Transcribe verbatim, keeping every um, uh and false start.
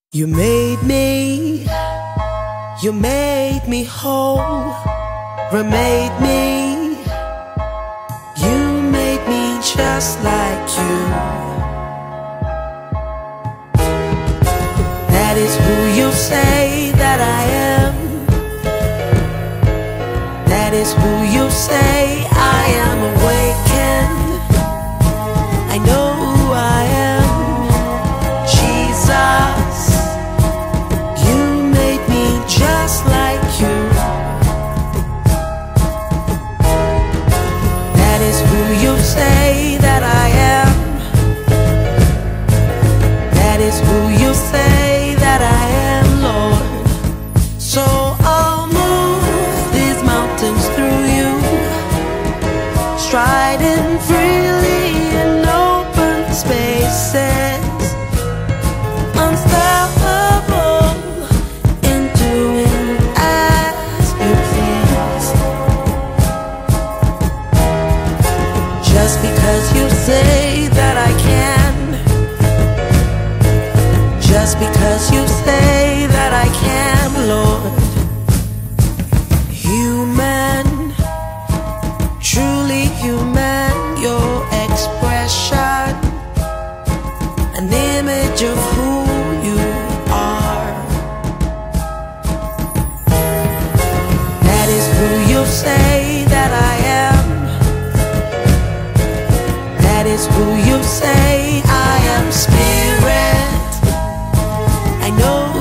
You made me, you made me whole, remade me, you made me just like you. That is who you say that I am. That is who you say I am. Awakened, I know who I am. Jesus, you made me just like you. That is who you say that I am. That is who you say that I am, Lord. So I'll move these mountains through you, striding freely in open spaces, unstoppable in doing as you please. Just because you say that I can, just because you say that I can, Lord. Human, truly human, your expression, an image of who you are. That is who you say that I am. That is who you say I am. Spirit, I know